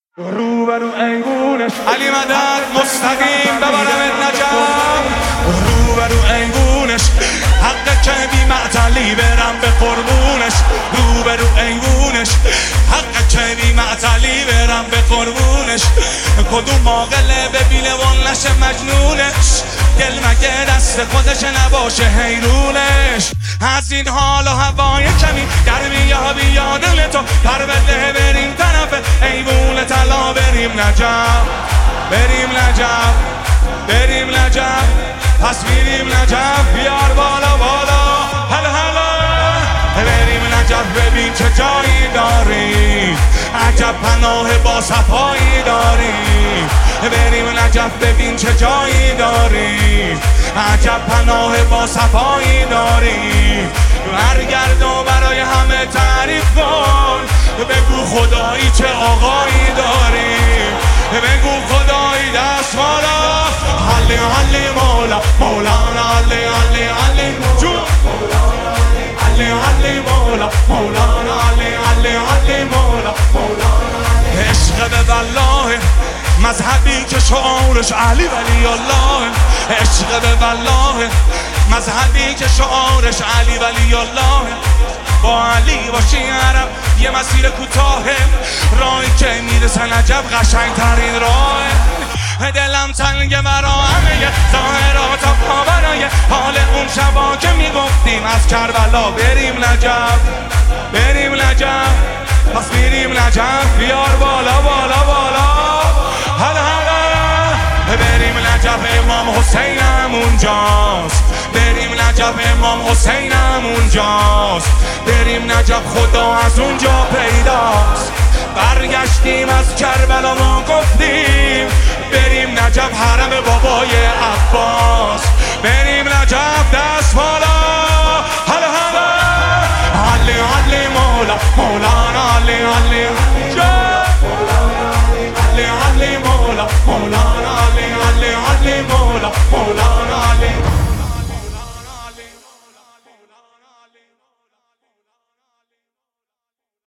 روبرو ایوونش علی مدد مستقیم ببرم نجف، روبرو ایوونش حق که بی معطلی برم به قربونش، روبرو ایوونش حق که بی معطلی برم به قربونش. کدوم عاقله ببینه و نشه مجنونش، دل مگه دست خودش نباشه حیرونش. از این حال و هوای کمی در میابی یا دل تو پر بده بریم طرف ایوون طلا، بریم نجف بریم نجف بریم نجف، پس میریم نجف بیار بالا بالا هلا هلا. بریم نجف ببین چه جایی داریم، عجب پناه با صفایی داریم. بریم نجف ببین چه جایی داریم، عجب پناه با صفایی داریم. برگرد و برای همه تعریف کن، بگو خدایی چه آقایی داریم، بگو خدایی دست بالا. علی علی مولا مولانا علی علی علی جو علی علی مولا مولانا علی علی علی مولا مولانا. عشق به والله مذهبی که شعارش علی ولی الله، عشق به والله مذهبی که شعارش علی ولی الله. با علی باشی عرب یه مسیر کوتاهه، راهی که میرسه نجف قشنگ ترین راه. دلم تنگه برا همه ظاهرات و برای حال اون شبا که میگفتیم از کربلا. بریم نجف بریم نجف، پس میریم نجف بیار بالا بالا بالا هلا هلا. بریم نجف امام حسینم اونجاست، بریم نجف امام حسینم اونجاست. بریم نجف خدا از اونجا پیداست، برگشتیم از کربلا ما گفتیم بریم نجف حرم بابای عباس.